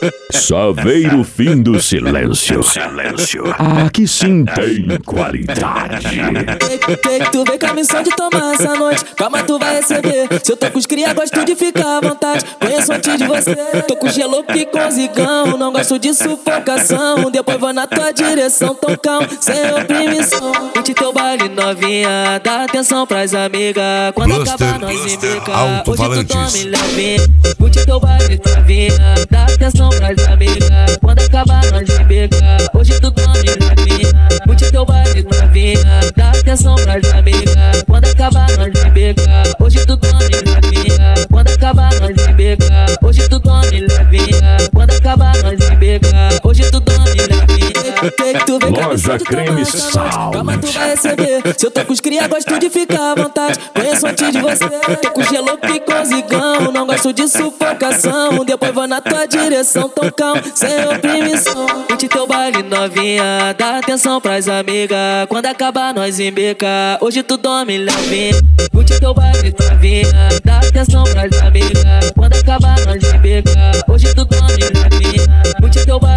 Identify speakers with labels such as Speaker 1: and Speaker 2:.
Speaker 1: Saveiro fim do silêncio. Aqui sim tem qualidade.
Speaker 2: Tu vem com a missão de tomar essa noite. Calma, tu vai receber. Se eu tô com os cria, gosto de ficar à vontade. Conheço antes de você. Tô com gelo, com zigão. Não gosto de sufocação. Depois vou na tua direção, tão calmo, sem oprimição. Curte teu baile novinha, dá atenção pras amigas. Quando acabar nós embica, hoje tu tome levinha. Curte teu baile novinha, dá atenção pras amigas. Quando acabar nós embica, hoje tu tome levinha. Curte teu baile novinha, dá atenção pras amigas. Quando acabar nós embica, hoje tu tome levinha. Quando acabar nós embica, hoje tu tome levinha. Quando acabar nós embica, hoje tu tome levinha.
Speaker 1: Loja Creme Sound.
Speaker 2: Calma, tu vai receber. Se eu tô com os cria, gosto de ficar à vontade. Conheço antes de você. Tô com gelo, com zigão. Não gosto de sufocação. Depois vou na tua direção, tão calmo, sem oprimição. Curte teu baile novinha, dá atenção pras amigas. Quando acabar nós embica, hoje tu dorme levinha. Curte teu baile novinha, dá atenção pras amigas. Quando acabar nós embica, hoje tu dorme levinha. Curte teu baile